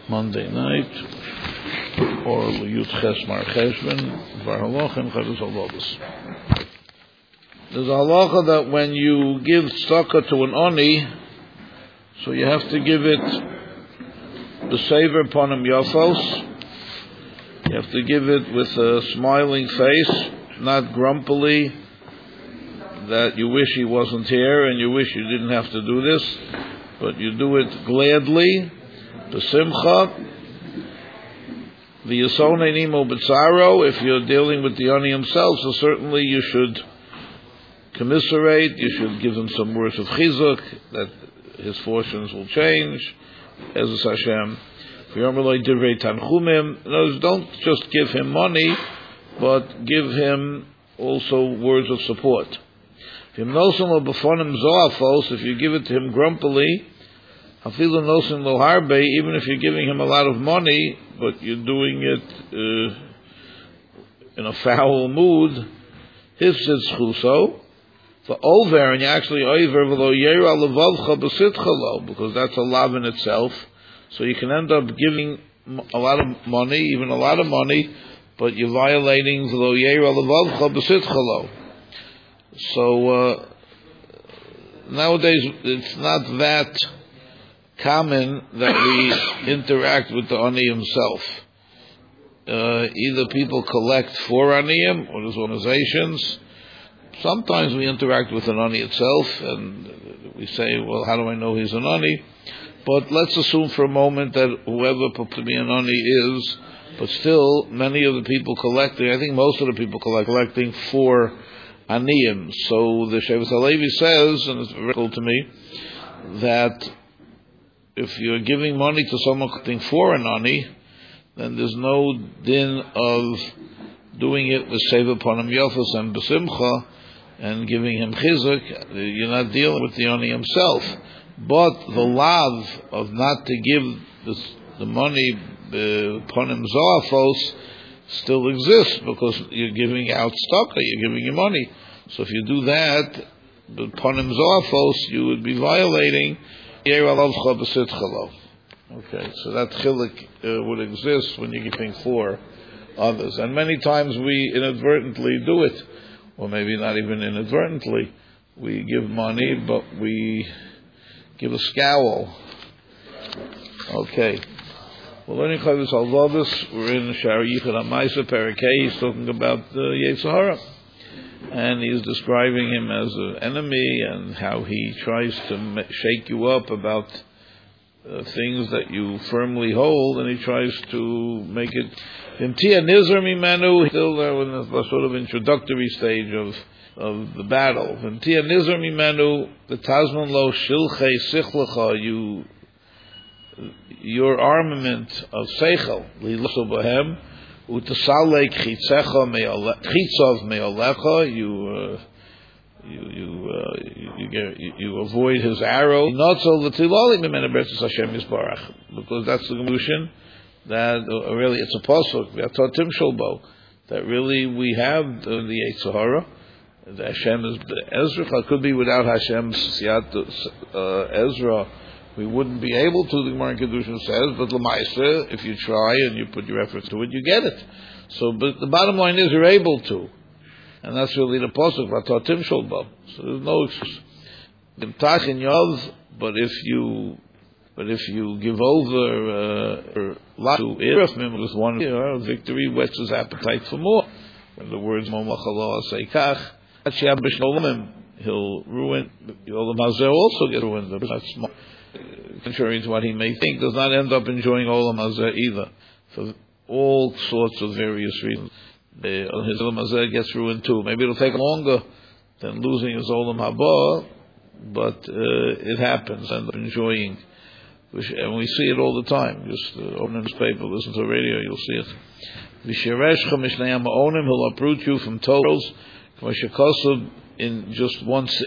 Monday night, or Yud Ches Mar Cheshvan, Var Halachim Chadus Halobos. There's a halacha that when you give tzedakah to an oni, so you have to give it b'sever panim yafos. You have to give it with a smiling face, not grumpily, that you wish he wasn't here and you wish you didn't have to do this, but you do it gladly, b'simcha. V'yasonei nimo b'tzaro. If you're dealing with the oni himself, so certainly you should commiserate, you should give him some words of chizuk, that his fortunes will change, Ezus Hashem. Don't just give him money, but give him also words of support. If you give it to him grumpily, even if you're giving him a lot of money, but you're doing it in a foul mood, for over, and you actually over, because that's a lav in itself. So you can end up giving a lot of money, even a lot of money, but you're violating v'lo yeira levavcha b'sitcha. So nowadays it's not that common that we interact with the ani himself. Either people collect for aniyim or there's organizations. Sometimes we interact with an ani itself, and we say, well, how do I know he's an ani? But let's assume for a moment that whoever Puptami and ani is, but still, many of the people collecting, I think most of the people collecting for aniyim. So the Shevet HaLevi says, and it's very cool to me, that if you're giving money to someone collecting for an ani, then there's no din of doing it with Seva Panim Yofos and B'Simcha, and giving him chizuk. You're not dealing with the ani himself. But the lav of not to give the money panim zoafos still exists, because you're giving out tzedakah, you're giving your money. So if you do that, the panim zoafos, you would be violating yeiralavcha b'sitchalo. Okay, so that chilik would exist when you're giving for others, and many times we inadvertently do it, or maybe not even inadvertently. We give money, but we give a scowl. Okay. We're learning Chovos HaLevavos. We're in Sha'ar Yichud HaMaisa, Perek Hey. He's talking about the Yetzer Hara. And he's describing him as an enemy and how he tries to shake you up about things that you firmly hold, and he tries to make it V'imtia Nizar Mimenu. Still there in the sort of introductory stage of the battle. V'imtia Nizar Mimenu, the Tazman Lo Shilchei Sichlacha, your armament of Seichel, Liloso Bohem, Utasalek Chitzov Me'olecha, you avoid his arrow. Not so the Tilali Mimenu Bertus Hashem Yisbarach, because that's the Gemushin, that really it's a pasuk, V'atot Timsholbo, that really we have the Yetzer Hara. The Hashem is Ezra. It could be without Hashem's Siyat Ezra, we wouldn't be able to. The Gemara in Kedushin says, but L'maisa, if you try and you put your efforts to it, you get it. So, but the bottom line is you're able to, and that's really the pasuk. V'atatim sholba. So there's no excuse. But if you give over to it, with one victory whets his appetite for more. When the words Momach Allah say kach, he'll ruin. Olam Hazeh also get ruined. That's contrary to what he may think, does not end up enjoying Olam Hazeh either, for all sorts of various reasons. His Olam Hazeh gets ruined too. Maybe it'll take longer than losing his Olam Haba, but it happens. End up enjoying, and we see it all the time. Just open a newspaper, listen to the radio, you'll see it. He'll uproot you from Torahs, in just one